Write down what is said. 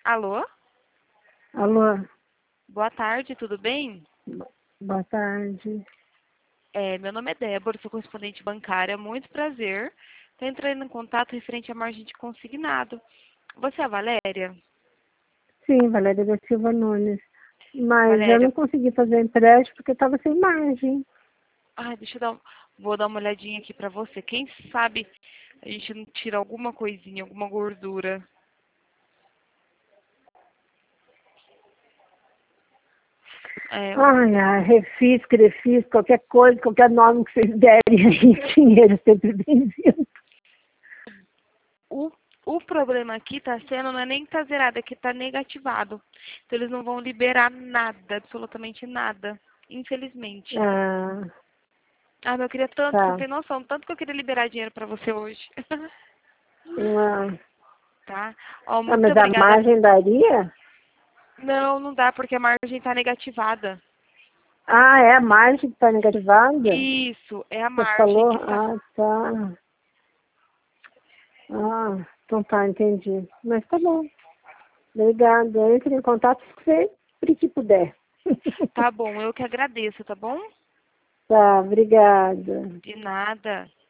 Alô? Alô, Boa tarde, tudo bem? boa tarde. Meu nome é Débora, sou correspondente bancária, muito prazer. Estou entrando em contato referente à margem de consignado. Você é a Valéria? Sim, Valéria da Silva Nunes. Mas eu Valéria, não consegui fazer empréstimo porque estava sem margem. deixa eu vou dar uma olhadinha aqui pra você. Quem sabe a gente não tira alguma coisinha, alguma gordura. É, Ai, refis, crefis, qualquer coisa, qualquer nome que vocês derem aí, dinheiro sempre bem-vindo. o, o problema aqui tá sendo, não é nem que tá zerado, é que tá negativado. Então eles não vão liberar nada, absolutamente nada. Infelizmente. Ah, Mas eu queria tanto, você não tá. tem noção, tanto que eu queria liberar dinheiro pra você hoje. Ah, Tá? Ó, muito mas a obrigada. margem daria? Não, não dá, porque a margem tá negativada. Ah, é a margem que está negativada? Isso, é a Você margem falou? que tá. Ah, tá. Ah, então tá, entendi. Mas tá bom. Obrigada. Entre em contato sempre que puder. Tá bom, eu que agradeço, tá bom? Tá, obrigada. De nada.